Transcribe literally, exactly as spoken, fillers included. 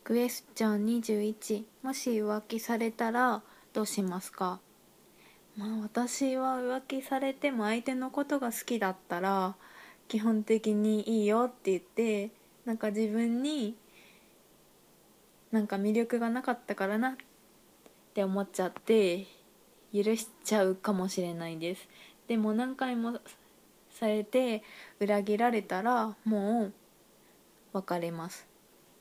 クエスチョンにじゅういち、もし浮気されたらどうしますか？まあ私は浮気されても相手のことが好きだったら基本的にいいよって言って、なんか自分になんか魅力がなかったからなって思っちゃって許しちゃうかもしれないです。でも何回もされて裏切られたらもう別れます。